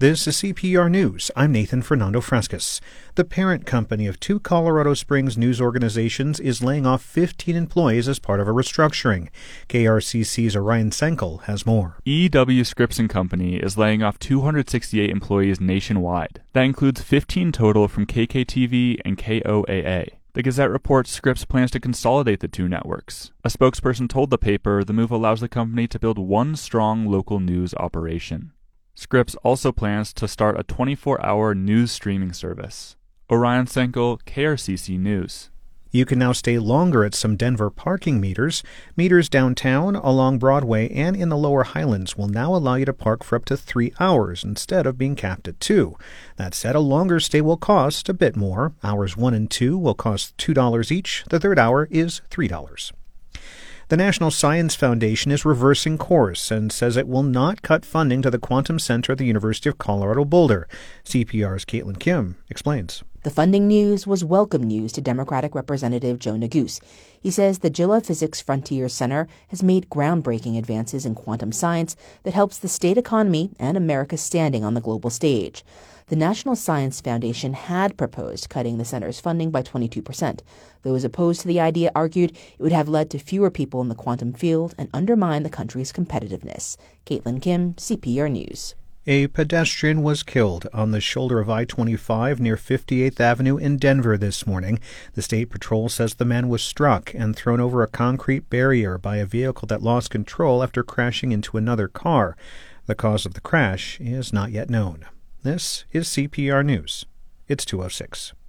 This is CPR News. I'm Nathan Fernando Frescas. The parent company of two Colorado Springs news organizations is laying off 15 employees as part of a restructuring. KRCC's Orion Senkel has more. EW Scripps & Company is laying off 268 employees nationwide. That includes 15 total from KKTV and KOAA. The Gazette reports Scripps plans to consolidate the two networks. A spokesperson told the paper the move allows the company to build one strong local news operation. Scripps also plans to start a 24-hour news streaming service. Orion Senkel, KRCC News. You can now stay longer at some Denver parking meters. Meters downtown, along Broadway, and in the lower Highlands will now allow you to park for up to 3 hours instead of being capped at 2. That said, a longer stay will cost a bit more. Hours 1 and 2 will cost $2 each. The third hour is $3. The National Science Foundation is reversing course and says it will not cut funding to the Quantum Center at the University of Colorado Boulder. CPR's Caitlin Kim explains. The funding news was welcome news to Democratic Representative Joe Neguse. He says the Jilla Physics Frontier Center has made groundbreaking advances in quantum science that helps the state economy and America's standing on the global stage. The National Science Foundation had proposed cutting the center's funding by 22%. Those opposed to the idea argued it would have led to fewer people in the quantum field and undermine the country's competitiveness. Caitlin Kim, CPR News. A pedestrian was killed on the shoulder of I-25 near 58th Avenue in Denver this morning. The State Patrol says the man was struck and thrown over a concrete barrier by a vehicle that lost control after crashing into another car. The cause of the crash is not yet known. This is CPR News. It's 2:06.